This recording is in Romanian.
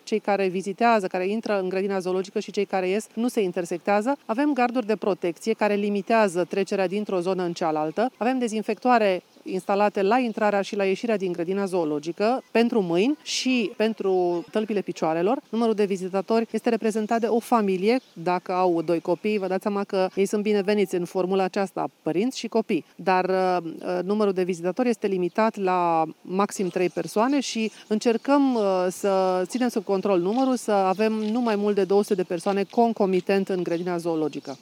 cei care vizitează, care intră în grădina zoologică și cei care ies nu se intersectează. Avem garduri de protecție care limitează trecerea dintr-o zonă în cealaltă. Avem dezinfectoare instalate la intrarea și la ieșirea din grădina zoologică pentru mâini și pentru tălpile picioarelor. Numărul de vizitatori este reprezentat de o familie. Dacă au 2 copii, vă dați seama că ei sunt bineveniți în formula aceasta, părinți și copii. Dar numărul de vizitatori este limitat la maxim 3 persoane și încercăm să ținem sub control numărul, să avem nu mai mult de 200 de persoane concomitent în grădina zoologică.